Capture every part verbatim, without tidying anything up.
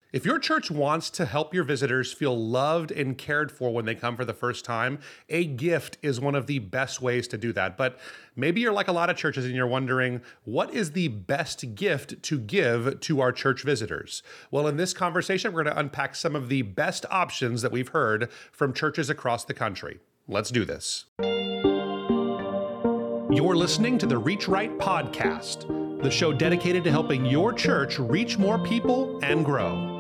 If your church wants to help your visitors feel loved and cared for when they come for the first time, a gift is one of the best ways to do that. But maybe you're like a lot of churches and you're wondering, what is the best gift to give to our church visitors? Well, in this conversation, we're going to unpack some of the best options that we've heard from churches across the country. Let's do this. You're listening to the Reach Right Podcast, the show dedicated to helping your church reach more people and grow.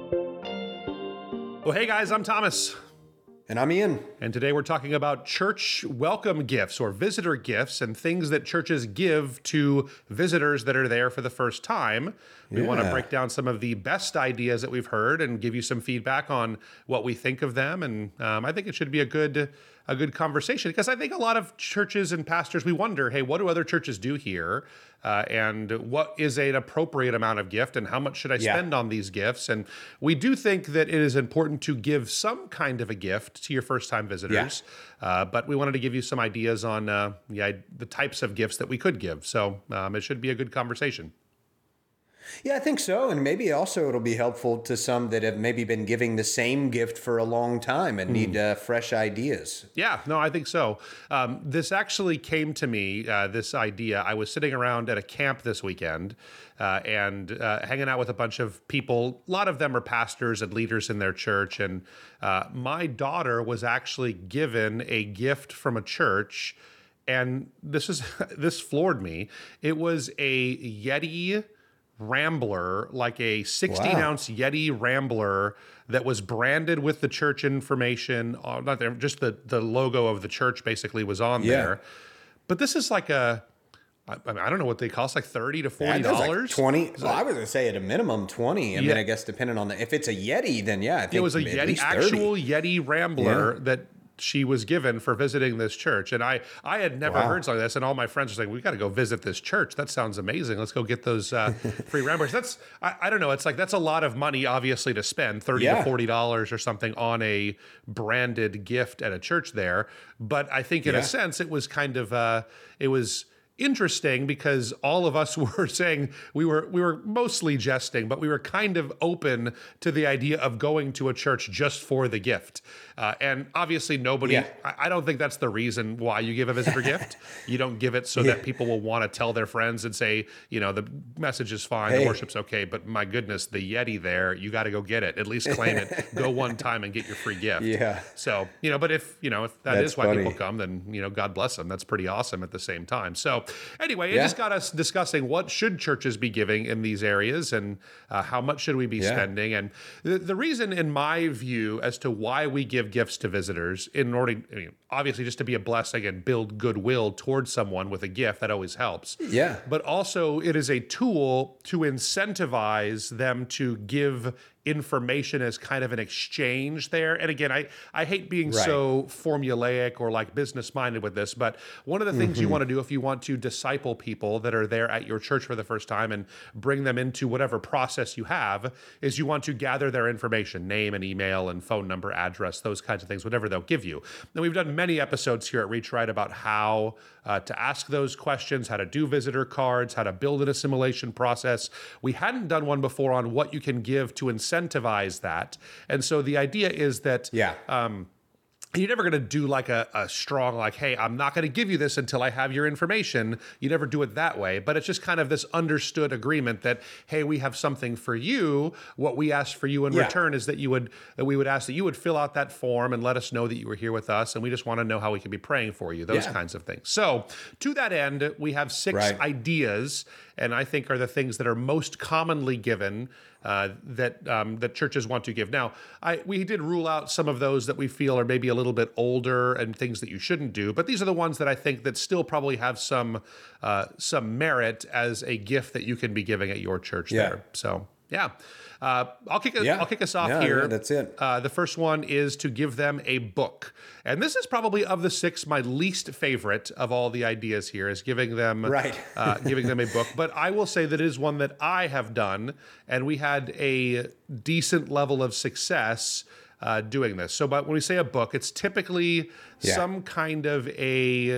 Well, hey guys, I'm Thomas. And I'm Ian. And today we're talking about church welcome gifts or visitor gifts and things that churches give to visitors that are there for the first time. We Yeah. want to break down some of the best ideas that we've heard and give you some feedback on what we think of them. And um, I think it should be a good a good conversation because I think a lot of churches and pastors, we wonder, hey, what do other churches do here? Uh, and what is an appropriate amount of gift and how much should I Yeah. spend on these gifts? And we do think that it is important to give some kind of a gift to your first-time visitors, uh, but we wanted to give you some ideas on uh, yeah, the types of gifts that we could give. So um, it should be a good conversation. Yeah, I think so. And maybe also it'll be helpful to some that have maybe been giving the same gift for a long time and need uh, fresh ideas. Yeah, no, I think so. Um, this actually came to me, uh, this idea. I was sitting around at a camp this weekend uh, and uh, hanging out with a bunch of people. A lot of them are pastors and leaders in their church. And uh, my daughter was actually given a gift from a church. And this is this floored me. It was a Yeti Rambler, like a sixteen ounce Yeti Rambler that was branded with the church information, uh, not there, just the, the logo of the church basically was on Yeah. there. But this is like a, I, I, mean, I don't know what they cost, like thirty to forty Yeah, that's dollars. like twenty. Well, I was going to say at a minimum twenty. I Yeah. mean, I guess depending on the, if it's a Yeti, then yeah, I think It was a at Yeti, least thirty. actual Yeti Rambler that she was given for visiting this church. And I, I had never Wow. heard something like this. And all my friends were saying, we got to go visit this church. That sounds amazing. Let's go get those uh, free Ramblers. That's, I, I don't know. It's like, that's a lot of money, obviously, to spend thirty Yeah. to forty dollars or something on a branded gift at a church there. But I think in Yeah. a sense, it was kind of, uh, it was interesting because all of us were saying we were we were mostly jesting, but we were kind of open to the idea of going to a church just for the gift. Uh, and obviously nobody, Yeah. I, I don't think that's the reason why you give a visitor gift. You don't give it so Yeah. that people will want to tell their friends and say, you know, the message is fine, the Hey. worship's okay, but my goodness, the Yeti there, you got to go get it. At least claim it. Go one time and get your free gift. Yeah. So, you know, but if, you know, if that That's is why funny. people come, then, you know, God bless them. That's pretty awesome at the same time. So anyway, it Yeah. just got us discussing what should churches be giving in these areas and uh, how much should we be Yeah. spending. And the, the reason, in my view, as to why we give gifts to visitors, in order, I mean, obviously just to be a blessing and build goodwill towards someone with a gift, that always helps. Yeah. But also it is a tool to incentivize them to give information as kind of an exchange there. And again, I, I hate being Right. so formulaic or like business minded with this, but one of the things you want to do if you want to disciple people that are there at your church for the first time and bring them into whatever process you have is you want to gather their information, name and email and phone number, address, those kinds of things, whatever they'll give you. And we've done many episodes here at Reach Right about how uh, to ask those questions, how to do visitor cards, how to build an assimilation process. We hadn't done one before on what you can give to incentivize that. And so the idea is that Yeah. um, you're never going to do like a, a strong, like, hey, I'm not going to give you this until I have your information. You never do it that way. But it's just kind of this understood agreement that, hey, we have something for you. What we ask for you in Yeah. return is that you would, that we would ask that you would fill out that form and let us know that you were here with us. And we just want to know how we can be praying for you, those Yeah. kinds of things. So to that end, we have six Right. ideas, and I think are the things that are most commonly given uh, that um, that churches want to give. Now, I we did rule out some of those that we feel are maybe a little bit older and things that you shouldn't do, but these are the ones that I think that still probably have some uh, some merit as a gift that you can be giving at your church Yeah. there. So, yeah. Uh, I'll kick us, Yeah. I'll kick us off Yeah, here. yeah, that's it. Uh, the first one is to give them a book. And this is probably of the six, my least favorite of all the ideas here is giving them, Right. uh, giving them a book. But I will say that it is one that I have done, and we had a decent level of success uh, doing this. So but when we say a book, it's typically Yeah. some kind of a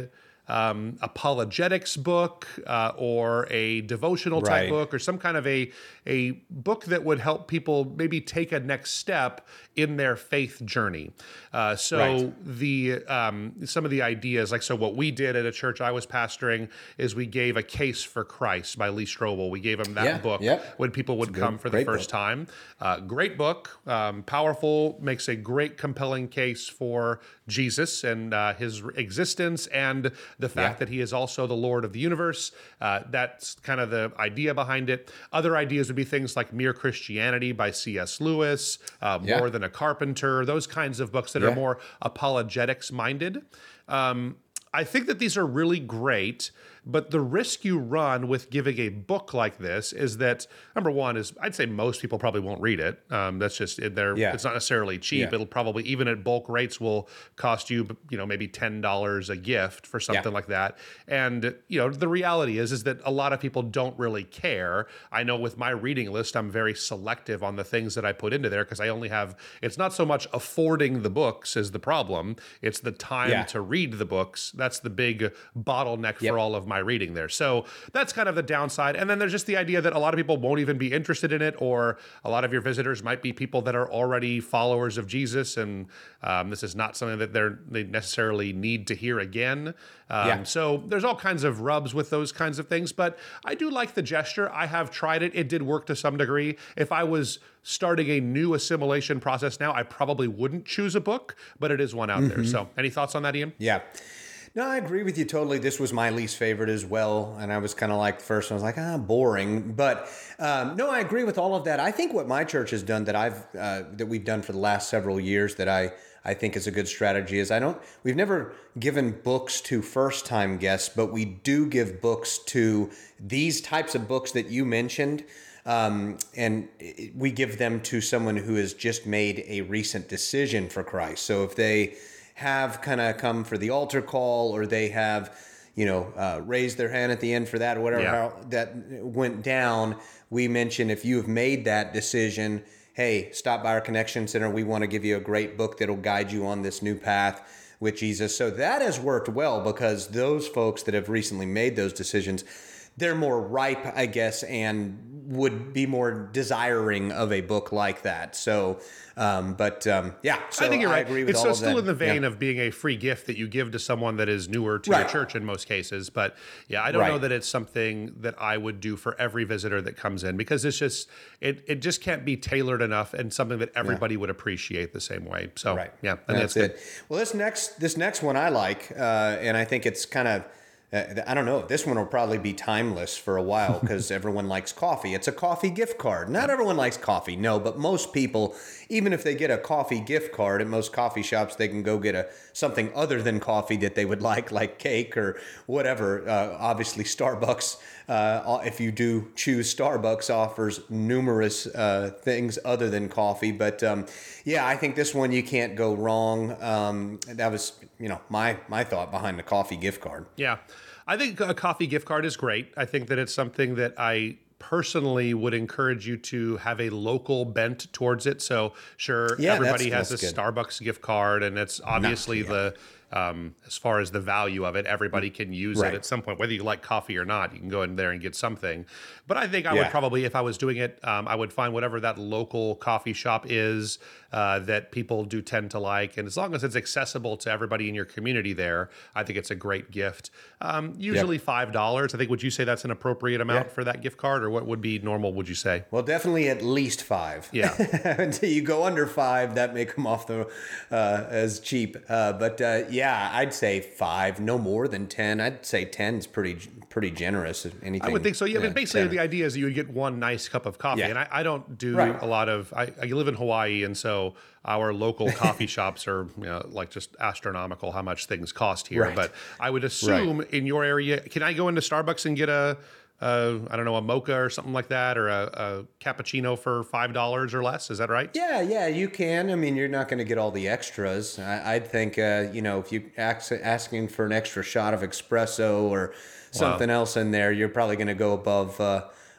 um, apologetics book uh, or a devotional type Right. book or some kind of a a book that would help people maybe take a next step in their faith journey. Uh, so Right. the um, some of the ideas, like so, what we did at a church I was pastoring is we gave A Case for Christ by Lee Strobel. We gave them that Yeah, book yep. when people would come for the great first book. time. Uh, great book, um, powerful, makes a great compelling case for Jesus and uh, his existence and the fact Yeah. that he is also the Lord of the universe. Uh, that's kind of the idea behind it. Other ideas would be things like Mere Christianity by C S. Lewis, uh, Yeah. More Than a Carpenter, those kinds of books that Yeah. are more apologetics minded. Um, I think that these are really great, but the risk you run with giving a book like this is that, number one, is I'd say most people probably won't read it. Um, that's just they're Yeah. it's not necessarily cheap. Yeah. It'll probably, even at bulk rates, will cost you, you know, maybe ten dollars a gift for something Yeah. like that. And you know, the reality is is that a lot of people don't really care. I know with my reading list, I'm very selective on the things that I put into there because I only have. It's not so much affording the books is the problem. It's the time Yeah. to read the books. That's the big bottleneck Yep. for all of my reading there. So that's kind of the downside. And then there's just the idea that a lot of people won't even be interested in it, or a lot of your visitors might be people that are already followers of Jesus, and um, this is not something that they're they necessarily need to hear again. Um, Yeah. So there's all kinds of rubs with those kinds of things, but I do like the gesture. I have tried it. It did work to some degree. If I was starting a new assimilation process now, I probably wouldn't choose a book, but it is one out there. So any thoughts on that, Ian? Yeah. No, I agree with you totally. This was my least favorite as well. And I was kind of like, the first one, I was like, ah, boring. But um, no, I agree with all of that. I think what my church has done that I've, uh, that we've done for the last several years that I, I think is a good strategy is I don't, we've never given books to first time guests, but we do give books to these types of books that you mentioned. Um, and it- we give them to someone who has just made a recent decision for Christ. So if they have kind of come for the altar call, or they have, you know, uh, raised their hand at the end for that, or whatever Yeah. how that went down, we mention if you have made that decision, hey, stop by our Connection Center. We want to give you a great book that'll guide you on this new path with Jesus. So that has worked well because those folks that have recently made those decisions, they're more ripe, I guess, and would be more desiring of a book like that. So, um, but um, yeah, so I think you're right. agree with it's all so of still that. in the vein Yeah. of being a free gift that you give to someone that is newer to Right. your church in most cases. But yeah, I don't know Right. that it's something that I would do for every visitor that comes in because it's just it it just can't be tailored enough and something that everybody would appreciate the same way. So Right. yeah, I think That's that's good. it. Well, this next this next one I like, uh, and I think it's kind of. Uh, I don't know. This one will probably be timeless for a while because everyone likes coffee. It's a coffee gift card. Not everyone likes coffee, no, but most people, even if they get a coffee gift card at most coffee shops, they can go get a something other than coffee that they would like, like cake or whatever. Uh, obviously, Starbucks, uh, if you do choose Starbucks, offers numerous uh, things other than coffee. But um, yeah, I think this one you can't go wrong. Um, that was, you know, my my thought behind the coffee gift card. Yeah. I think a coffee gift card is great. I think that it's something that I personally would encourage you to have a local bent towards it. So sure, Yeah, everybody that's- has a that's good. Starbucks gift card, and it's obviously the um, as far as the value of it, everybody can use Right. it at some point, whether you like coffee or not. You can go in there and get something. But I think I Yeah. would probably, if I was doing it, um, I would find whatever that local coffee shop is uh, that people do tend to like, and as long as it's accessible to everybody in your community there, I think it's a great gift. Um, usually five dollars. I think. Would you say that's an appropriate amount Yeah. for that gift card, or what would be normal? Would you say? Well, definitely at least five. Yeah. Until you go under five, that may come off the uh, as cheap. Uh, but uh, yeah, I'd say five, no more than ten. I'd say ten is pretty pretty generous. Anything I would think so. Yeah, but basically ten. the idea is that you would get one nice cup of coffee, Yeah. and I, I don't do Right. a lot of. I, I live in Hawaii, and so our local coffee shops are, you know, like just astronomical how much things cost here. Right. But I would assume in your area, can I go into Starbucks and get a, a I don't know, a mocha or something like that, or a, a cappuccino for five dollars or less? Is that right? Yeah, yeah, you can. I mean, you're not going to get all the extras. I, I'd think, uh, you know, if you ask, asking for an extra shot of espresso or something else in there, you're probably going to go above uh,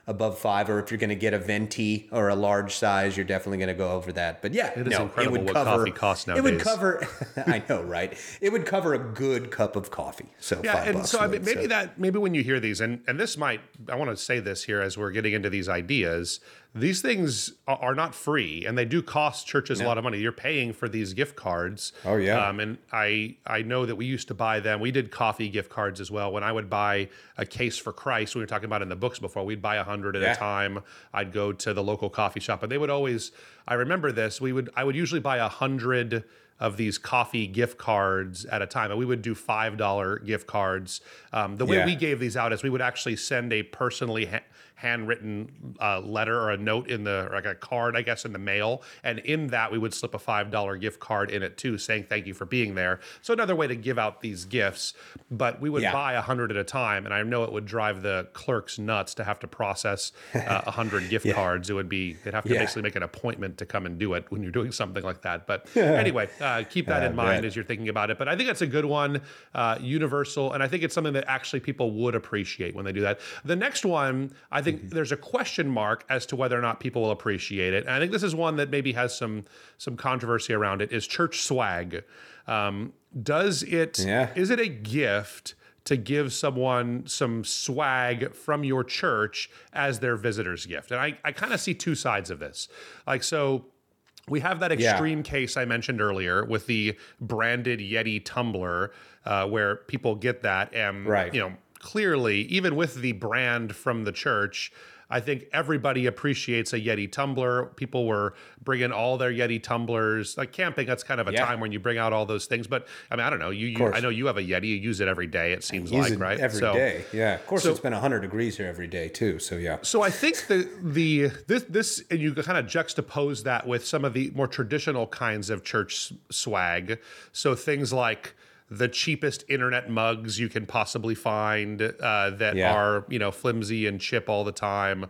above five, or if you're going to get a venti or a large size, you're definitely going to go over that. But yeah, It is no, incredible it would what cover, coffee costs It would nowadays. cover, I know, right? It would cover a good cup of coffee. So Yeah, five and bucks so I mean, would, maybe so. that maybe when you hear these, and and this might, I want to say this here as we're getting into these ideas. These things are are not free, and they do cost churches a lot of money. You're paying for these gift cards. Oh, yeah. Um, and I I know that we used to buy them. We did coffee gift cards as well. When I would buy a case for Christ, we were talking about in the books before, we'd buy a hundred at Yeah. a time. I'd go to the local coffee shop, and they would always. I remember this. We would I would usually buy a hundred of these coffee gift cards at a time, and we would do five dollar gift cards. Um, the way Yeah. we gave these out is we would actually send a personally ha- handwritten uh, letter or a note in the, or like a card, I guess, in the mail. And in that, we would slip a five dollar gift card in it too, saying thank you for being there. So another way to give out these gifts, but we would Yeah. buy a hundred at a time. And I know it would drive the clerks nuts to have to process uh, a hundred gift cards. It would be, they'd have to Yeah. basically make an appointment to come and do it when you're doing something like that. But anyway, uh, keep that I in mind bet. as you're thinking about it. But I think that's a good one, uh, universal. And I think it's something that actually people would appreciate when they do that. The next one, I think Mm-hmm. there's a question mark as to whether or not people will appreciate it. And I think this is one that maybe has some some controversy around it, is church swag. Um, does it, Yeah. is it a gift to give someone some swag from your church as their visitor's gift? And I, I kind of see two sides of this. Like, so we have that Yeah. extreme case I mentioned earlier with the branded Yeti tumbler, uh, where people get that, and Right. you know, clearly, even with the brand from the church, I think everybody appreciates a Yeti tumbler. People were bringing all their Yeti tumblers. Like camping, that's kind of a Yeah. time when you bring out all those things. But I mean, I don't know. You, you course. I know you have a Yeti. You use it every day. It seems Use like, it right? every So- day. Yeah. Of course, so- it's been one hundred degrees here every day, too. So, yeah. So I think the the this this and you kind of juxtapose that with some of the more traditional kinds of church s- swag. So things like the cheapest internet mugs you can possibly find uh, that Yeah. are, you know, flimsy and chip all the time,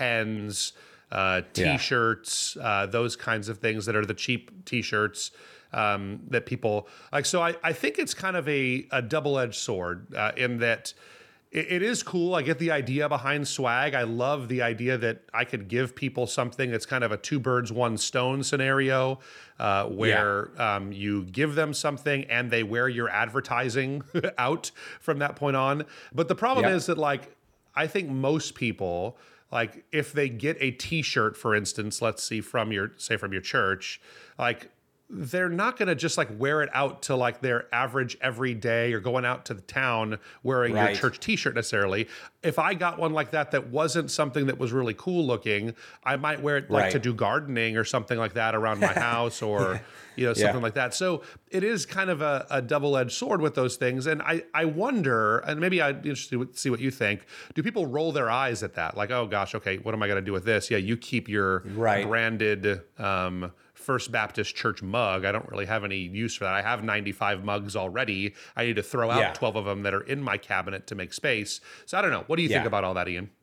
pens, uh, Yeah. t-shirts, uh, those kinds of things that are the cheap t-shirts um, that people like. So I, I think it's kind of a, a double-edged sword uh, in that it, it is cool. I get the idea behind swag. I love the idea that I could give people something. It's kind of a two birds, one stone scenario uh, where um, you give them something and they wear your advertising out from that point on. But the problem Yep. is that, like, I think most people, like, if they get a t-shirt, for instance, let's see, from your, say from your church, like, they're not going to just like wear it out to like their average every day or going out to the town wearing your Right. church t-shirt necessarily. If I got one like that, that wasn't something that was really cool looking, I might wear it like Right. to do gardening or something like that around my house or, you know, something Yeah. like that. So it is kind of a, a double-edged sword with those things. And I, I wonder, and maybe I'd be interested to see what you think. Do people roll their eyes at that? Like, oh gosh, okay, what am I going to do with this? Yeah, you keep your Right. branded, um, First Baptist Church mug. I don't really have any use for that. I have ninety-five mugs already. I need to throw out Yeah. twelve of them that are in my cabinet to make space. So I don't know. What do you think Yeah. about all that, Ian?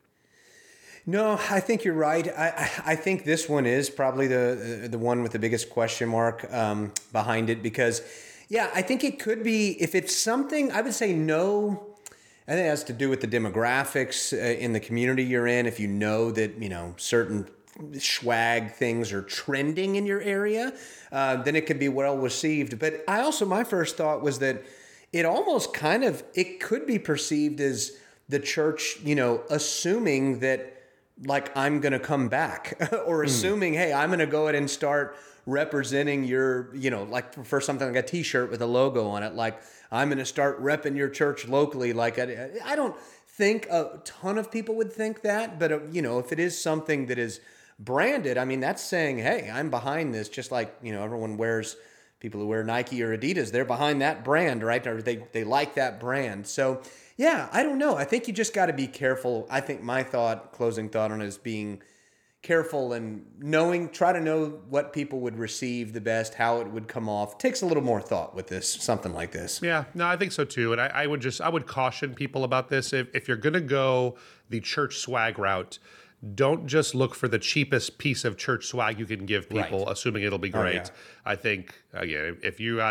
No, I think you're right. I, I I think this one is probably the the one with the biggest question mark um, behind it because, yeah, I think it could be if it's something. I would say no. I think it has to do with the demographics uh, in the community you're in. If you know that you know certain swag things are trending in your area, uh, then it could be well received. But I also my first thought was that it almost kind of it could be perceived as the church, you know, assuming that. Like I'm going to come back or assuming, hey, I'm going to go ahead and start representing your, you know, like for something like a t-shirt with a logo on it. Like I'm going to start repping your church locally. Like I, I don't think a ton of people would think that, but uh, you know, if it is something that is branded, I mean, that's saying, hey, I'm behind this. Just like, you know, everyone wears, people who wear Nike or Adidas, they're behind that brand, right? Or they, they like that brand. So yeah, I don't know. I think you just got to be careful. I think my thought, closing thought on it is being careful and knowing, try to know what people would receive the best, how it would come off. Takes a little more thought with this, something like this. Yeah, no, I think so too. And I, I would just, I would caution people about this. If, if you're going to go the church swag route, don't just look for the cheapest piece of church swag you can give people, Right. assuming it'll be great. yeah. I think, again, if you got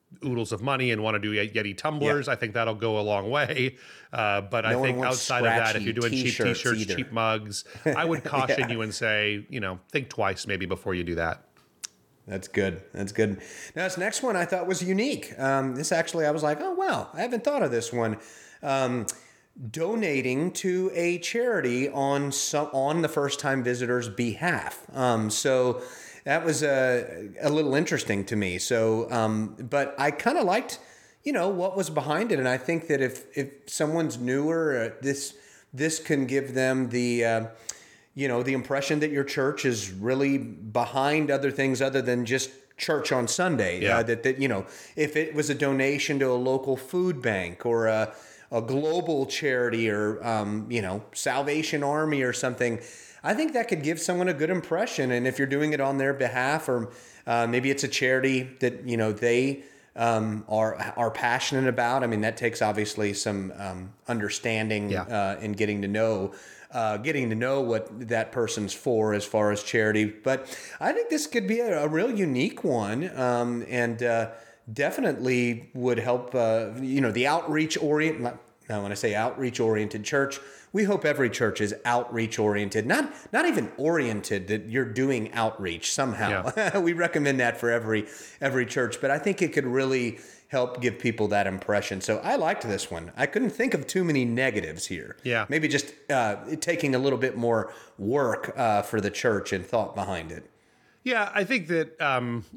oodles of money and want to do Yeti tumblers, yeah. I think that'll go a long way. Uh, but no I think outside of that, if you're doing t-shirts cheap t-shirts, either. cheap mugs, I would caution yeah. you and say, you know, think twice maybe before you do that. That's good. That's good. Now, this next one I thought was unique. Um, this actually, I was like, oh, wow, I haven't thought of this one. Um, donating to a charity on some, on the first-time visitor's behalf. Um, so that was a, a little interesting to me. So, um, but I kind of liked, you know, what was behind it. And I think that if, if someone's newer, uh, this, this can give them the, uh, you know, the impression that your church is really behind other things other than just church on Sunday. Yeah. Uh, that, that, you know, if it was a donation to a local food bank or a, a global charity or, um, you know, Salvation Army or something, I think that could give someone a good impression. And if you're doing it on their behalf, or uh, maybe it's a charity that, you know, they um, are are passionate about. I mean, that takes obviously some um, understanding yeah. uh, and getting to know Uh, getting to know what that person's for as far as charity. But I think this could be a, a real unique one, um, and uh, definitely would help, uh, you know, the outreach orient. Now, when I say outreach oriented church, we hope every church is outreach oriented, not not even oriented that you're doing outreach somehow. Yeah. We recommend that for every every church, but I think it could really help give people that impression. So I liked this one. I couldn't think of too many negatives here. Yeah. Maybe just uh, taking a little bit more work uh, for the church and thought behind it. Yeah, I think that um,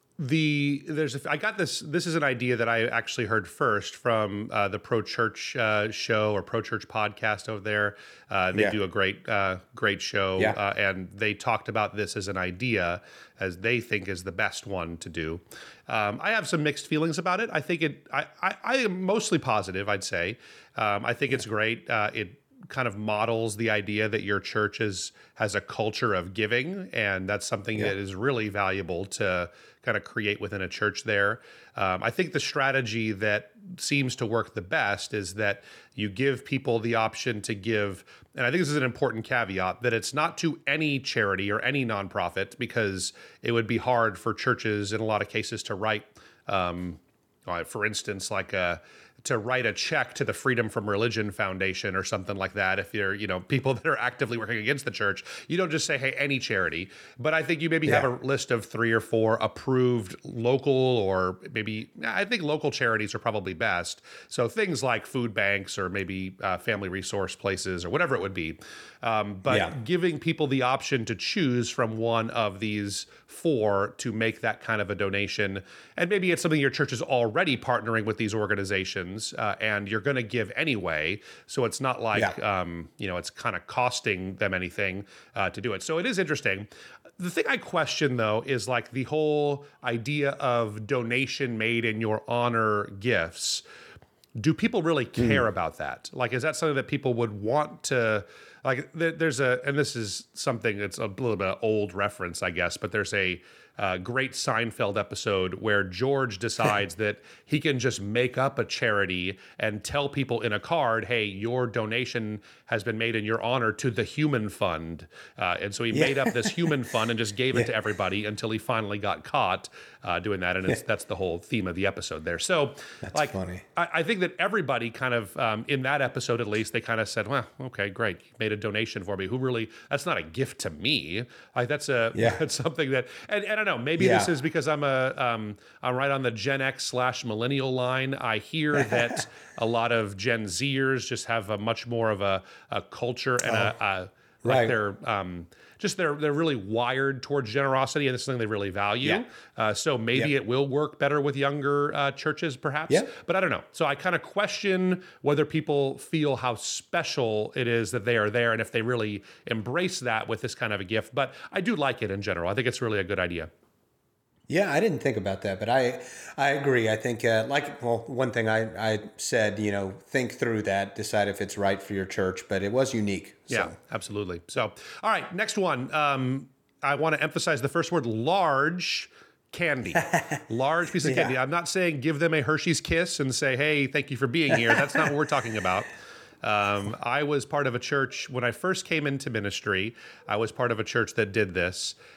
the there's a, I got this. This is an idea that I actually heard first from uh, the Pro Church uh, show or Pro Church podcast over there. Uh, they yeah. do a great uh, great show, yeah. uh, and they talked about this as an idea as they think is the best one to do. Um, I have some mixed feelings about it. I think it. I I, I am mostly positive. I'd say. Um, I think it's great. Uh, it kind of models the idea that your church is, has a culture of giving, and that's something yeah. that is really valuable to kind of create within a church there. Um, I think the strategy that seems to work the best is that you give people the option to give, and I think this is an important caveat, that it's not to any charity or any nonprofit, because it would be hard for churches in a lot of cases to write, um, for instance, like a to write a check to the Freedom from Religion Foundation or something like that. If you're, you know, people that are actively working against the church, you don't just say, hey, any charity. But I think you maybe yeah. have a list of three or four approved local, or maybe, I think local charities are probably best. So things like food banks or maybe uh, family resource places or whatever it would be. Um, but yeah. giving people the option to choose from one of these four to make that kind of a donation. And maybe it's something your church is already partnering with these organizations, uh, and you're going to give anyway. So it's not like, yeah. um, you know, it's kind of costing them anything uh, to do it. So it is interesting. The thing I question, though, is like the whole idea of donation made in your honor gifts. Do people really care mm. about that? Like, is that something that people would want to... Like there's a, and this is something that's a little bit of old reference, I guess, but there's a uh, great Seinfeld episode where George decides that he can just make up a charity and tell people in a card, hey, your donation has been made in your honor to the Human Fund. Uh, and so he yeah. made up this Human Fund and just gave yeah. it to everybody until he finally got caught uh, doing that. And it's, that's the whole theme of the episode there. So that's like, funny. I, I think that everybody kind of, um, in that episode at least, they kind of said, well, okay, great. You made a donation for me. Who really, that's not a gift to me. Like that's a, yeah. that's something that, and, and I don't know, maybe yeah. this is because I'm a, um, I'm right on the Gen X slash millennial line. I hear that a lot of Gen Zers just have a much more of a, a culture and oh, a, a like right. they're, um, just they're they're really wired towards generosity, and it's something they really value. Yeah. Uh, so maybe yeah. it will work better with younger uh, churches, perhaps. Yeah. But I don't know. So I kind of question whether people feel how special it is that they are there, and if they really embrace that with this kind of a gift. But I do like it in general. I think it's really a good idea. Yeah, I didn't think about that, but I I agree. I think, uh, like, well, one thing I, I said, you know, think through that, decide if it's right for your church, but it was unique. So. Yeah, absolutely. So, all right, next one. Um, I want to emphasize the first word, large candy. Large piece of yeah. candy. I'm not saying give them a Hershey's Kiss and say, hey, thank you for being here. That's not what we're talking about. Um, I was part of a church when I first came into ministry. I was part of a church that did this.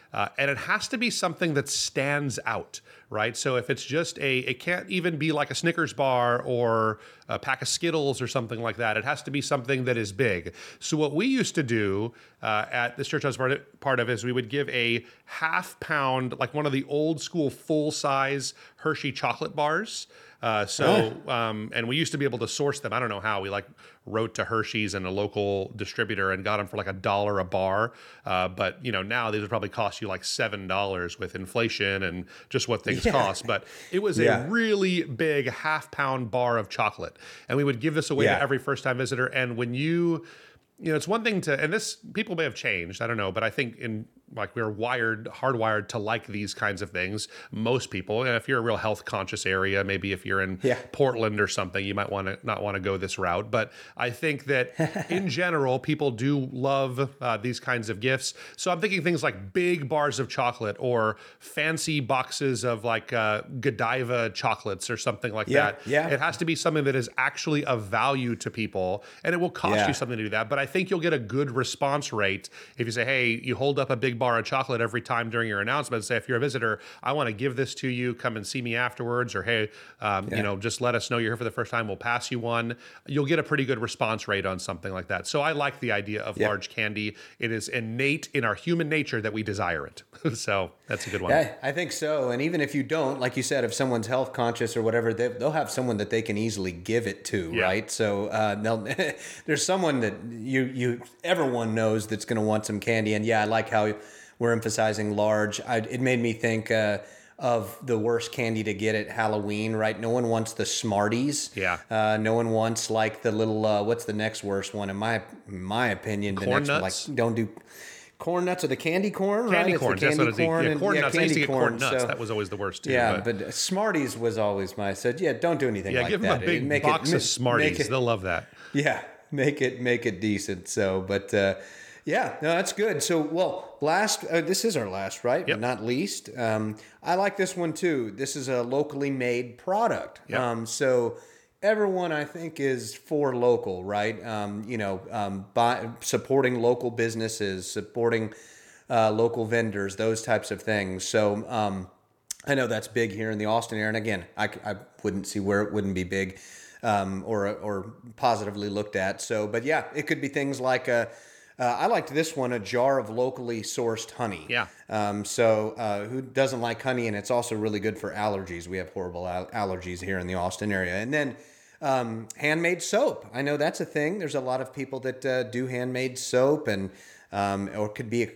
Uh, and it has to be something that stands out, right? So if it's just a, it can't even be like a Snickers bar or a pack of Skittles or something like that. It has to be something that is big. So what we used to do uh, at this church I was part of, part of is we would give a half pound, like one of the old school full size Hershey chocolate bars. Uh, so, um, and we used to be able to source them. I don't know how. We like wrote to Hershey's and a local distributor and got them for like a dollar a bar. Uh, but you know, now these would probably cost you like seven dollars with inflation and just what things Yeah. cost. But it was Yeah. a really big half pound bar of chocolate, and we would give this away Yeah. to every first time visitor. And when you, you know, it's one thing to, and this people may have changed. I don't know, but I think in like we're wired, hardwired to like these kinds of things. Most people, and if you're a real health conscious area, maybe if you're in Yeah. Portland or something, you might want to not want to go this route. But I think that in general, people do love uh, these kinds of gifts. So I'm thinking things like big bars of chocolate or fancy boxes of like uh, Godiva chocolates or something like Yeah, that. yeah. It has to be something that is actually of value to people, and it will cost Yeah. you something to do that. But I think you'll get a good response rate if you say, hey, you hold up a big bar of chocolate every time during your announcement. Say, if you're a visitor, I want to give this to you, come and see me afterwards, or hey, um, Yeah. you know, just let us know you're here for the first time. We'll pass you one. You'll get a pretty good response rate on something like that. So I like the idea of Yeah. large candy. It is innate in our human nature that we desire it. So that's a good one. Yeah, I think so. And even if you don't, like you said, if someone's health conscious or whatever, they, they'll have someone that they can easily give it to, Yeah. right? So uh, they'll, there's someone that you you everyone knows that's going to want some candy. And yeah, I like how we're emphasizing large. I, it made me think uh, of the worst candy to get at Halloween, right? No one wants the Smarties. Yeah. Uh, no one wants like the little. Uh, what's the next worst one? In my in my opinion, the Corn next nuts? one, like don't do. Corn nuts or the candy corn, Candy right? corn. It's the That's candy what I corn think. Yeah, and- corn yeah, nuts. I used to candy get corn corn, nuts. so- That was always the worst too. Yeah, but- but Smarties was always my. I said, yeah, don't do anything yeah, like give them that. a big Make box it, of Smarties. Make it, They'll love that. yeah, make it make it decent. So, but uh, yeah, no, that's good. So, well, last uh, this is our last, right? Yep. But not least, um, I like this one too. This is a locally made product. Yep. Um, so. Everyone, I think, is for local, right? Um, you know, um, by, supporting local businesses, supporting uh, local vendors, those types of things. So um, I know that's big here in the Austin area. And again, I, I wouldn't see where it wouldn't be big um, or or positively looked at. So, but yeah, it could be things like a. Uh, I liked this one, a jar of locally sourced honey. Yeah. Um, so uh, who doesn't like honey? And it's also really good for allergies. We have horrible al- allergies here in the Austin area. And then um, handmade soap. I know that's a thing. There's a lot of people that uh, do handmade soap, and um, or it could be a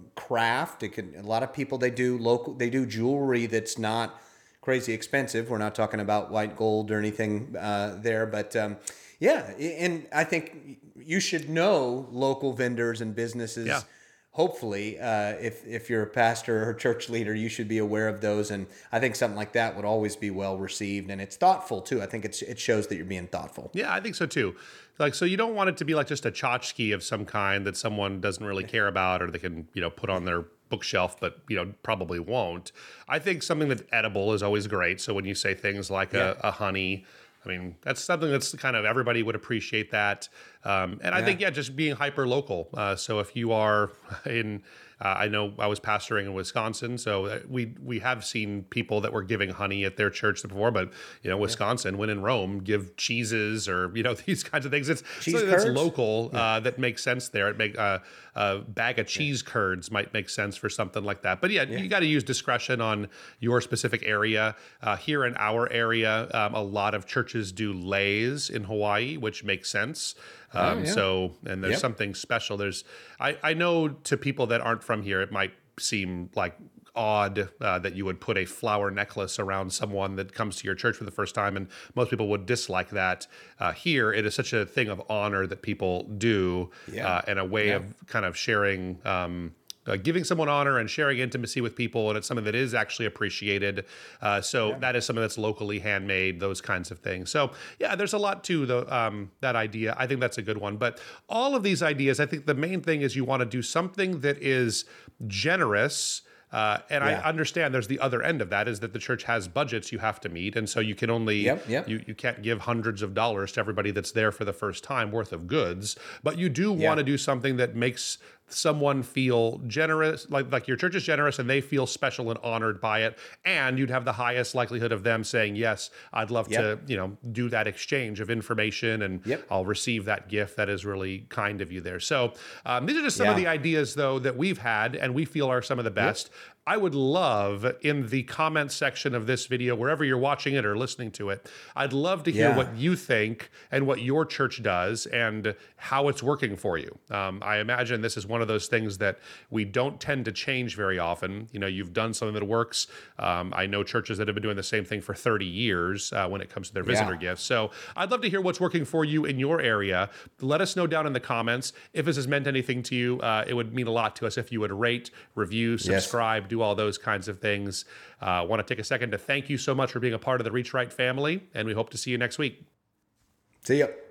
craft. It could. A lot of people they do local. They do jewelry that's not crazy expensive. We're not talking about white gold or anything uh, there, but um, yeah. And I think you should know local vendors and businesses. Yeah. Hopefully, uh, if if you're a pastor or church leader, you should be aware of those. And I think something like that would always be well received, and it's thoughtful too. I think it's it shows that you're being thoughtful. Yeah, I think so too. Like, so you don't want it to be like just a tchotchke of some kind that someone doesn't really care about, or they can, you know, put on their bookshelf, but you know, probably won't. I think something that's edible is always great. So when you say things like Yeah. a, a honey, I mean, that's something that's kind of everybody would appreciate that. Um, and I think, yeah, just being hyper local. Uh, so if you are in, uh, I know I was pastoring in Wisconsin, so we we have seen people that were giving honey at their church before, but you know, Wisconsin, when in Rome, give cheeses or you know these kinds of things. It's Cheese something that's curds? local uh, that makes sense there. It make uh, a bag of cheese curds might make sense for something like that. But yeah, you got to use discretion on your specific area. Uh, here in our area, um, a lot of churches do leis in Hawaii, which makes sense. Um, yeah. So, and there's Yep. something special. There's, I, I know to people that aren't from here, it might seem like odd uh, that you would put a flower necklace around someone that comes to your church for the first time, and most people would dislike that. Uh, here, it is such a thing of honor that people do, Yeah. uh, and a way Yeah. of kind of sharing. Um, Uh, giving someone honor and sharing intimacy with people, and it's something that is actually appreciated. Uh, so that is something that's locally handmade, those kinds of things. So yeah, there's a lot to the um, that idea. I think that's a good one. But all of these ideas, I think the main thing is you want to do something that is generous. Uh, and Yeah. I understand there's the other end of that is that the church has budgets you have to meet. And so you can only, Yep, yep. You, you can't give hundreds of dollars to everybody that's there for the first time worth of goods, but you do Yeah. want to do something that makes someone feel generous, like like your church is generous and they feel special and honored by it, and you'd have the highest likelihood of them saying, yes, I'd love Yep. to, you know, do that exchange of information, and Yep. I'll receive that gift. That is really kind of you there. So um, these are just some of Yeah. the ideas, though, that we've had and we feel are some of the best. I would love, in the comments section of this video, wherever you're watching it or listening to it, I'd love to hear Yeah. what you think and what your church does and how it's working for you. Um, I imagine this is one of those things that we don't tend to change very often. You know, you've done something that works. Um, I know churches that have been doing the same thing for thirty years uh, when it comes to their visitor Yeah. gifts. So I'd love to hear what's working for you in your area. Let us know down in the comments. If this has meant anything to you, uh, it would mean a lot to us if you would rate, review, subscribe, do all those kinds of things. I uh, want to take a second to thank you so much for being a part of the Reach Right family, and we hope to see you next week. See ya.